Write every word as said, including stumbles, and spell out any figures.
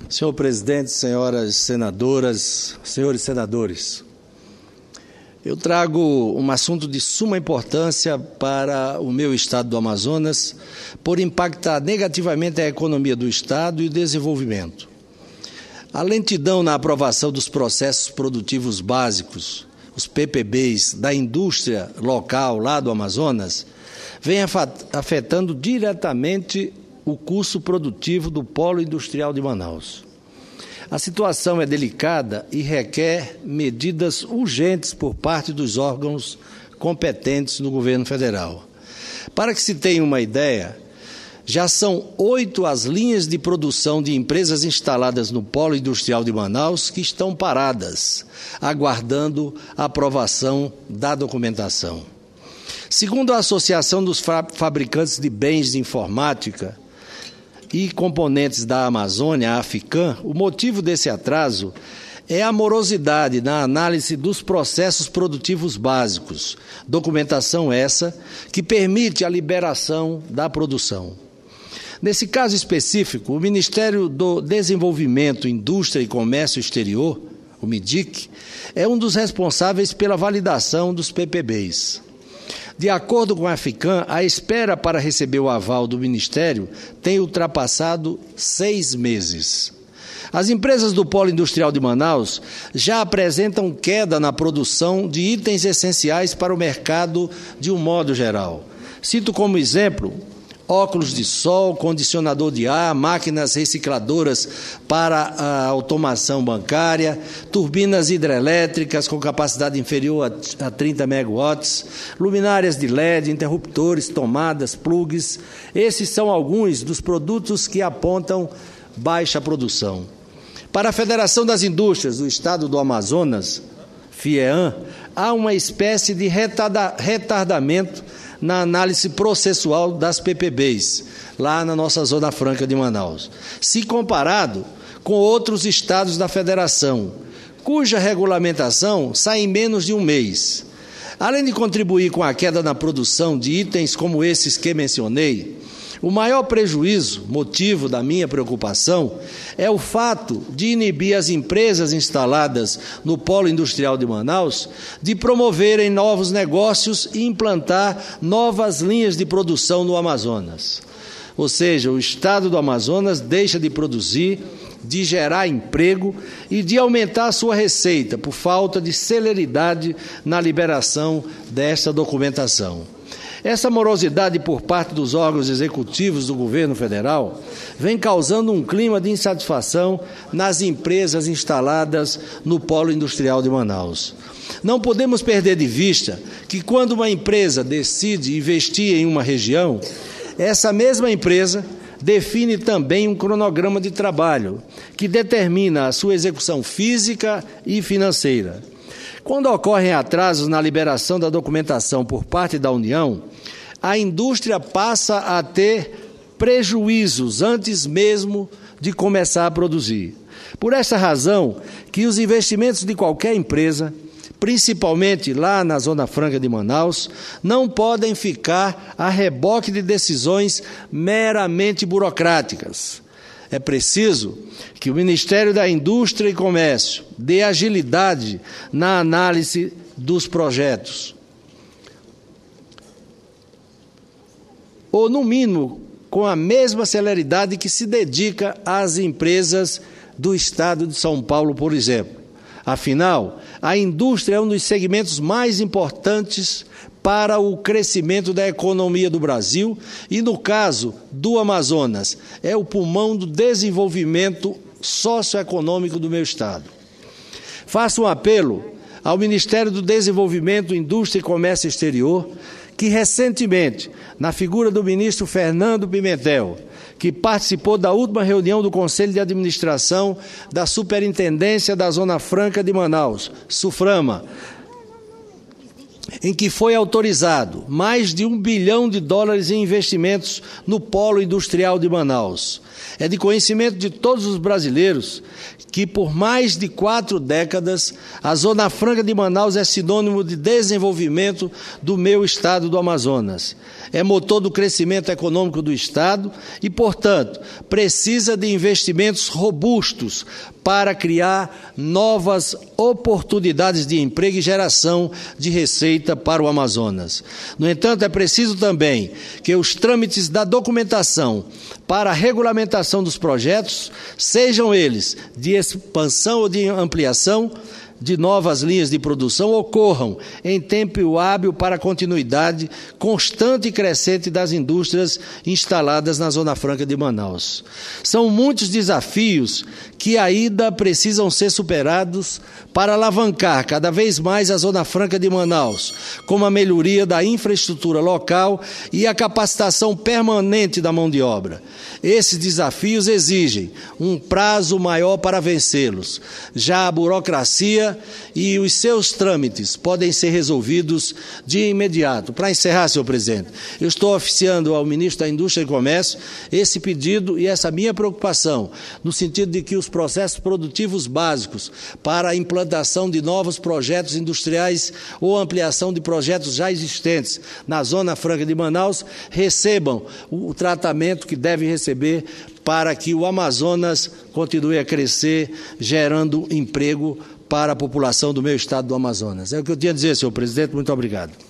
Senhor presidente, senhoras senadoras, senhores senadores, eu trago um assunto de suma importância para o meu estado do Amazonas, por impactar negativamente a economia do estado e o desenvolvimento. A lentidão na aprovação dos processos produtivos básicos, os P P Bs, da indústria local lá do Amazonas, vem afetando diretamente o custo produtivo do polo industrial de Manaus. A situação é delicada e requer medidas urgentes por parte dos órgãos competentes no governo federal. Para que se tenha uma ideia, já são oito as linhas de produção de empresas instaladas no polo industrial de Manaus que estão paradas, aguardando a aprovação da documentação. Segundo a Associação dos Fabricantes de Bens de Informática e Componentes da Amazônia, a AFICAM, o motivo desse atraso é a morosidade na análise dos processos produtivos básicos, documentação essa que permite a liberação da produção. Nesse caso específico, o Ministério do Desenvolvimento, Indústria e Comércio Exterior, o MIDIC, é um dos responsáveis pela validação dos P P Bs. De acordo com a AFICAM, a espera para receber o aval do Ministério tem ultrapassado seis meses. As empresas do Polo Industrial de Manaus já apresentam queda na produção de itens essenciais para o mercado de um modo geral. Cito como exemplo óculos de sol, condicionador de ar, máquinas recicladoras para a automação bancária, turbinas hidrelétricas com capacidade inferior a trinta megawatts, luminárias de L E D, interruptores, tomadas, plugs. Esses são alguns dos produtos que apontam baixa produção. Para a Federação das Indústrias do Estado do Amazonas, FIEAM, há uma espécie de retarda- retardamento na análise processual das P P Bs, lá na nossa Zona Franca de Manaus, se comparado com outros estados da federação, cuja regulamentação sai em menos de um mês. Além de contribuir com a queda na produção de itens como esses que mencionei, o maior prejuízo, motivo da minha preocupação, é o fato de inibir as empresas instaladas no Polo Industrial de Manaus de promoverem novos negócios e implantar novas linhas de produção no Amazonas. Ou seja, o estado do Amazonas deixa de produzir, de gerar emprego e de aumentar a sua receita por falta de celeridade na liberação desta documentação. Essa morosidade por parte dos órgãos executivos do governo federal vem causando um clima de insatisfação nas empresas instaladas no Polo Industrial de Manaus. Não podemos perder de vista que quando uma empresa decide investir em uma região, essa mesma empresa define também um cronograma de trabalho que determina a sua execução física e financeira. Quando ocorrem atrasos na liberação da documentação por parte da União, a indústria passa a ter prejuízos antes mesmo de começar a produzir. Por essa razão que os investimentos de qualquer empresa, principalmente lá na Zona Franca de Manaus, não podem ficar a reboque de decisões meramente burocráticas. É preciso que o Ministério da Indústria e Comércio dê agilidade na análise dos projetos. Ou, no mínimo, com a mesma celeridade que se dedica às empresas do Estado de São Paulo, por exemplo. Afinal, a indústria é um dos segmentos mais importantes para o crescimento da economia do Brasil e, no caso do Amazonas, é o pulmão do desenvolvimento socioeconômico do meu estado. Faço um apelo ao Ministério do Desenvolvimento, Indústria e Comércio Exterior, que recentemente, na figura do ministro Fernando Pimentel, que participou da última reunião do Conselho de Administração da Superintendência da Zona Franca de Manaus, SUFRAMA, em que foi autorizado mais de um bilhão de dólares em investimentos no polo industrial de Manaus. É de conhecimento de todos os brasileiros que, por mais de quatro décadas, a Zona Franca de Manaus é sinônimo de desenvolvimento do meu estado do Amazonas. É motor do crescimento econômico do estado e, portanto, precisa de investimentos robustos para criar novas oportunidades de emprego e geração de receita para o Amazonas. No entanto, é preciso também que os trâmites da documentação para a regulamentação dos projetos, sejam eles de expansão ou de ampliação de novas linhas de produção, ocorram em tempo hábil para a continuidade constante e crescente das indústrias instaladas na Zona Franca de Manaus. São muitos desafios que ainda precisam ser superados para alavancar cada vez mais a Zona Franca de Manaus, como a melhoria da infraestrutura local e a capacitação permanente da mão de obra. Esses desafios exigem um prazo maior para vencê-los. Já a burocracia e os seus trâmites podem ser resolvidos de imediato. Para encerrar, senhor presidente, eu estou oficiando ao ministro da Indústria e Comércio esse pedido e essa minha preocupação, no sentido de que os processos produtivos básicos para a implantação de novos projetos industriais ou ampliação de projetos já existentes na Zona Franca de Manaus recebam o tratamento que devem receber para que o Amazonas continue a crescer, gerando emprego para a população do meu estado do Amazonas. É o que eu tinha a dizer, senhor presidente. Muito obrigado.